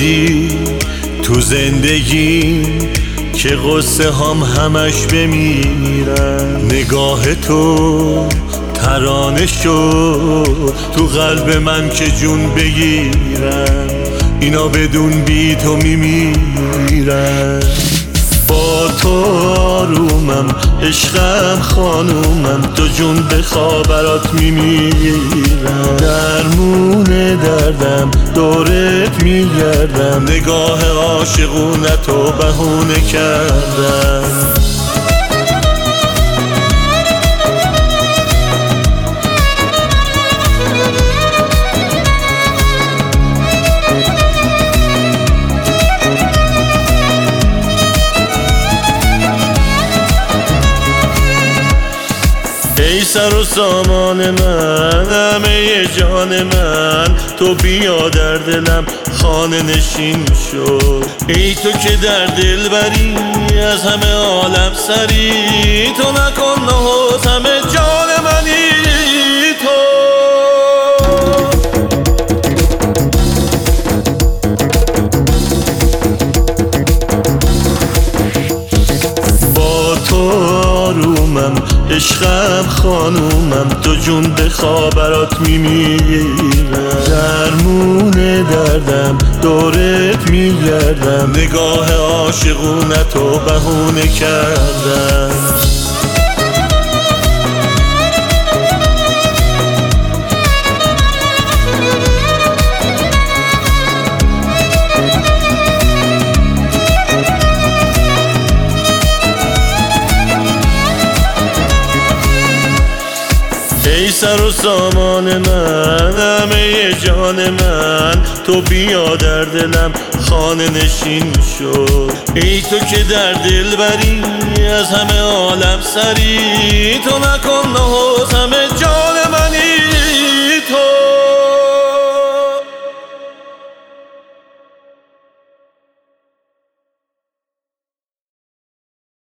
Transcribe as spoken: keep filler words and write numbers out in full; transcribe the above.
بودی تو زندگیم که قصه هم همش بمیرن. نگاه تو ترانه شد تو قلب من که جون بگیرن. اینا بدون بی تو میمیرن. با تو آرومم عشقم خانومم، تو جون به خابرات میمیرم. درمون دردم دورت میگردم، نگاه عاشقونتو بهونه کردم. ای سر و سامان من، همه جان من، تو بیا در دلم خانه نشین شد. ای تو که در دل بری از همه عالم سری، تو نکن نهوس همه جان منی تو. با تو آرومم عشقم خانومم، تو جون به خابرات میمیرم. درمون دردم دورت میگردم، نگاه عاشقونتو بهونه کردم. ای سر و سامان من، همه جان من، تو بیا در دلم خانه نشین شد. ای تو که در دل بری از همه عالم سری، تو نکن نهوس همه جان